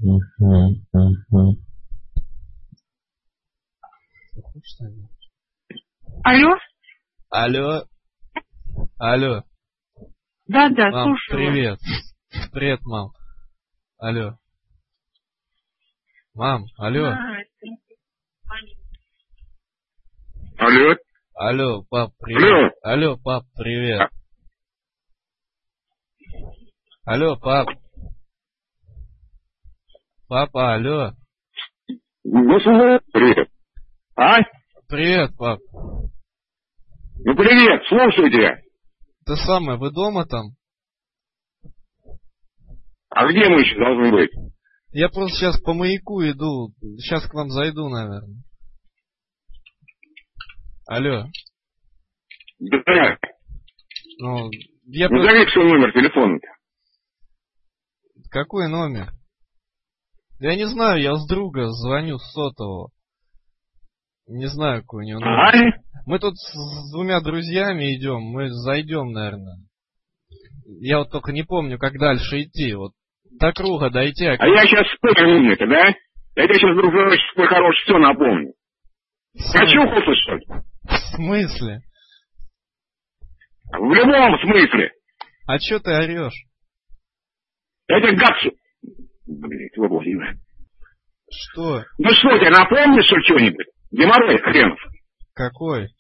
Алло? Алло. Да, Мам, слушаю. привет. Привет, мам. Алло. Мам, алло. Алло. Алло, пап, привет. Алло, пап, привет. Алло, пап. Папа, алло. Ну, привет. А? Привет, пап. Ну, привет, слушаю тебя. Ты самое, вы дома там? А где мы еще должны быть? Я просто сейчас по маяку иду. Сейчас к вам зайду, наверное. Алло. Да. Ну, я Назови свой номер телефона-то. Какой номер? Я не знаю, я с друга звоню с сотового. Не знаю, какой у него номер. Мы тут с двумя друзьями идем, мы зайдем, наверное. Я вот только не помню, как дальше идти. Вот до круга дойти. А я сейчас умный-то, да? Я тебе сейчас, дружочек, свой хороший, все напомню. Очухался, что ли? В смысле? В любом смысле. А чё ты орешь? Это гадсы. Блин, его. Что? Ну что, тебе напомнишь, что-нибудь? Геморрой хренов. Какой?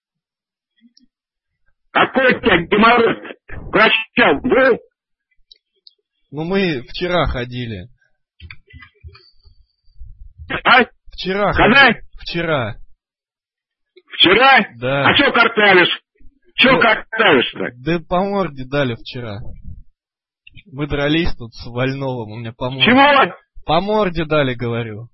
Какой у тебя геморрой? Врача был? Ну мы вчера ходили. А? Вчера. Когда? Вчера. Вчера? Да. А что картавишь? Что картавишь-то? Да по морде дали вчера. Мы дрались тут с Вольновым, у меня по морде. Чего? По морде дали, говорю.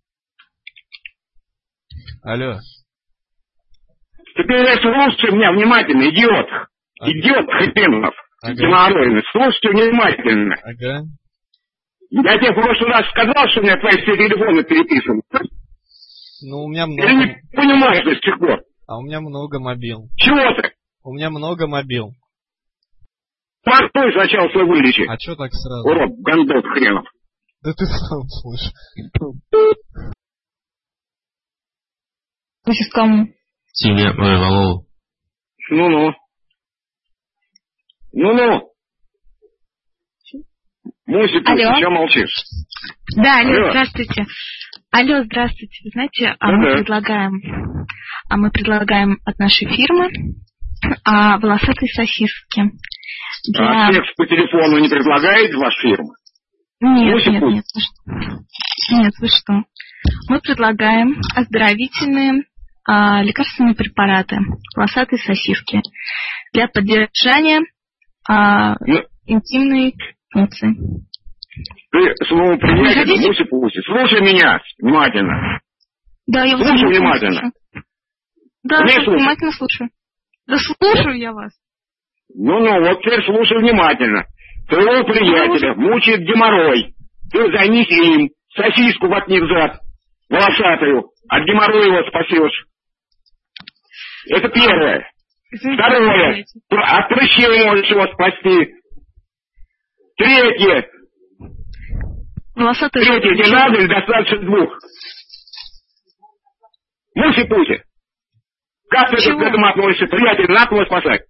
Алло. Теперь слушай меня внимательно, идиот. Идиот хренов. Геморройный. Слушайте внимательно. Ага. Я тебе в прошлый раз сказал, что у меня твои все телефоны переписаны. Ну, у меня много... Ты не понимаешь до сих пор. А у меня много мобил. Чего ты? У меня много мобил. Постой сначала свой вылечи. А чё так сразу? Урод, гандот хренов. Да ты сам слышишь. Вы сейчас кому? Тебе, Вову. Ну-ну. Ну-ну. Мусик, ты что молчишь? Да, алло, здравствуйте. Алло, здравствуйте. Вы знаете, мы предлагаем от нашей фирмы волосатые сосиски. А секс по телефону не предлагает ваша фирма? Нет, вы что? Мы предлагаем оздоровительные лекарственные препараты, волосатые сосиски для поддержания интимной функции. Ты своему приятелю, Муси-Пуси, слушай меня внимательно. Да, я вас слушаю внимательно. Да, я внимательно слушаю. Да слушаю я вас. Ну, вот теперь слушай внимательно. Твоего приятеля мучает геморрой. Ты займись им, сосиску воткни в зад, волосатую, от геморроя его спасешь. Это первое. Второе. От прыщей можешь его спасти. Третье. Третье. Тебе надо или достаточно двух? Муси-пуси. Как ты к этому относишься? Приятель, надо его спасать.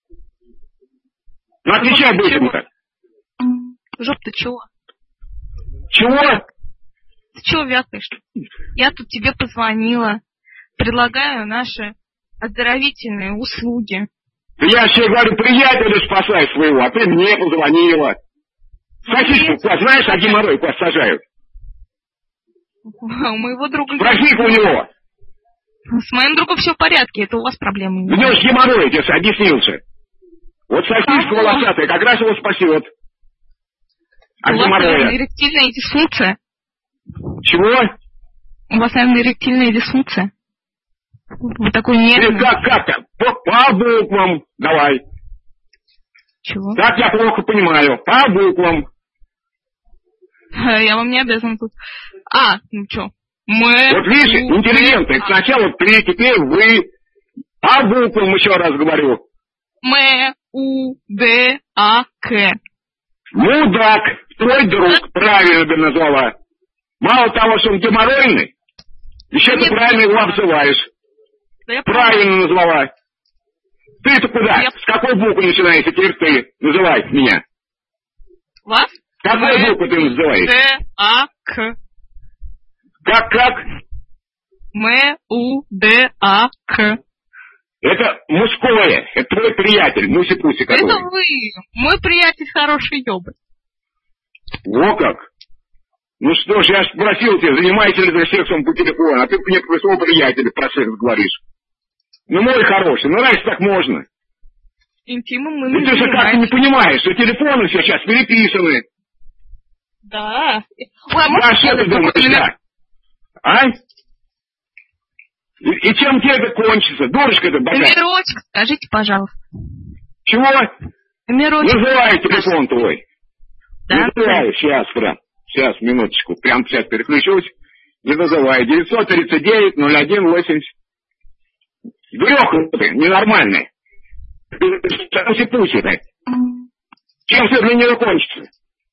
Ну, отвечай быстренько. Жоп, ты чего? Чего? Ты чего вякаешь? Я тут тебе позвонила. Предлагаю наши оздоровительные услуги. Я тебе говорю, приятеля спасай своего, а ты мне позвонила. Сосиску, знаешь, а геморрой куда сажают? У моего друга... Спроси-ка у него. С моим другом все в порядке, это у вас проблемы. У него же геморрой, я тебе объяснился. Вот сосиска волосатая как раз его спасет. У вас, наверное, эректильная дисфункция. Чего? У вас, наверное, эректильная дисфункция. Вы такой нервный. Как-то? По буквам давай. Чего? Так я плохо понимаю. По буквам. Я вам не обязан тут. Ну что? Вот видишь, интеллигентный. Сначала ты, теперь вы. По буквам еще раз говорю. М-У-Д-А-К. Мудак. Твой друг правильно бы назвала. Мало того, что он геморройный, еще ты правильно его обзываешь. Да правильно назвала. Ты-то куда? С какой буквы начинаешь теперь ты называть меня? Вас? С какой буквы ты называешь? Д-А-К. Как? М-У-Д-А-К. Это мужское. Это твой приятель, Муси-Пуси. Это вы. Мой приятель хороший ёбы. Во как? Ну что ж, я спросил тебя, занимаешься ли ты сексом по телефону, а ты мне про своего приятеля про секс говоришь. Ну, мой хороший, ну раньше так можно. Интимом мы не ты же как-то не понимаешь, что телефоны все сейчас переписаны. Да. Ой, а что ты думаешь, да? А? И чем тебе это кончится? Дурочка это богатая. Номерочек, скажите, пожалуйста. Чего? Номерочек. Называй телефон твой. Да? Называй, сейчас прям. Сейчас, минуточку. Прям сейчас переключусь. Не называй. 939-01-80. Грех ты, ненормальный. Пуси-пуси, да? Чем все для нее кончится?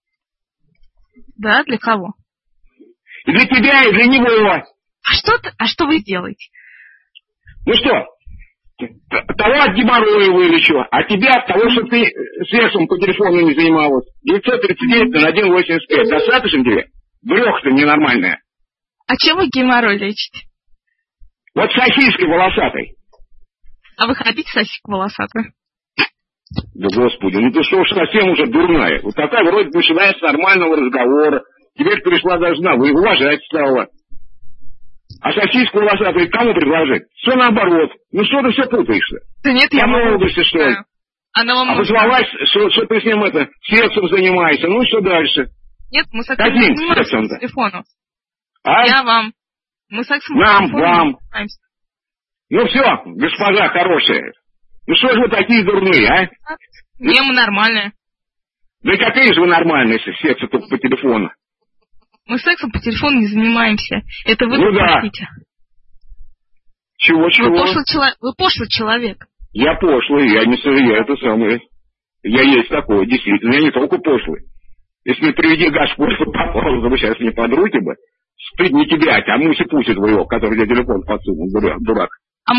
Да, для кого? И для тебя, и для него. А что вы делаете? Ну что, того от геморроя вылечу, а тебя от того, что ты сексом по телефону не занималась. 939-01-85. Достаточно тебе? Грех-то ненормальная. А чем вы геморрой лечите? Вот сосиской волосатой. А вы хотите сосиску волосатую? Да господи, ну ты что ж совсем уже дурная. Вот такая вроде начиная с нормального разговора. Теперь пришла должна, вы уважать стала. А сосиску волосатую кому предложить? Все наоборот. Ну что ты все путаешься? Да нет, я молодости, что ли? Она вам позвалась, что ты с ним сексом занимаешься. Ну что дальше? Нет, мы сексом не занимаемся по телефону. А? Я вам. Мы сексом вам. занимаемся. Ну все, госпожа хорошая. Ну что же вы такие дурные, а? Не, мы нормальные. Да какие же вы нормальные, если секса только по телефону? Мы сексом по телефону не занимаемся. Это вы хотите. Чего? Вы пошлый человек. Я пошлый, я это самое. Я есть такой, действительно, я не только пошлый. Если не приведи Господь, попал, вы сейчас не под руки бы. Стыд не тебя, а Муси-Пуси твоего, который тебе телефон подсунул, дурак.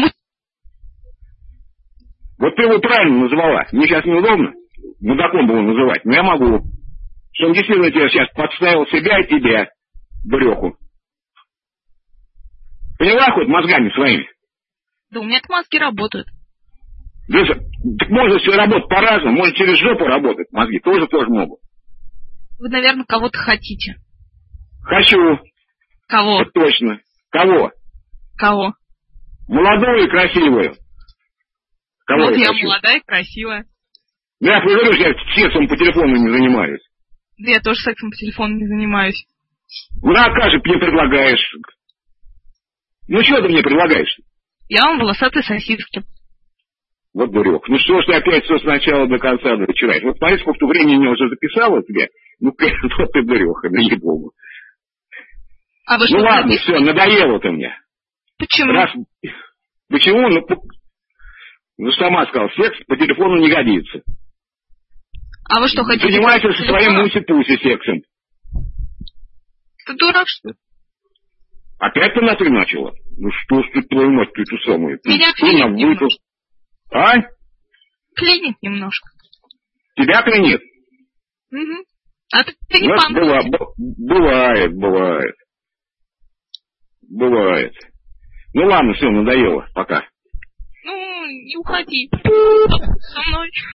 Вот ты его правильно назвала. Мне сейчас неудобно мудаком было называть, но я могу. Что он действительно тебя сейчас подставил себя и тебя, бреху. Поняла хоть мозгами своими? Да у меня-то мозги работают. Да, так можно все работать по-разному, можно через жопу работать, мозги тоже могут. Вы, наверное, кого-то хотите. Хочу. Кого? Это точно. Кого? Кого? Молодую и красивую. Кого вот я хочу? Молодая и красивая. Да я говорю, что я сексом по телефону не занимаюсь. Да я тоже сексом по телефону не занимаюсь. Ну, а как же мне предлагаешь? Ну, что ты мне предлагаешь? Я вам волосатые сосиски. Вот дурек. Ну, что ж ты опять все сначала до конца начинаешь? Вот смотри, сколько ты времени уже записала тебе. Ну, вот ты дуреха, ей-богу. А вы что, ну, ладно, все, надоело ты мне. Почему? Почему? Ну, сама сказала, секс по телефону не годится. А вы что, хотите? Занимайся со своим Муси-Пуси сексом. Ты дурак, что ли? Опять ты на ты начала? Ну что ж ты, твою мать, ты эту самую? Меня клинит немножко. А? Клинит немножко. Тебя клинит? Угу. А ты не пампушки. Бывает. Ну ладно, все, надоело. Пока. Ну, не уходи. Со мной.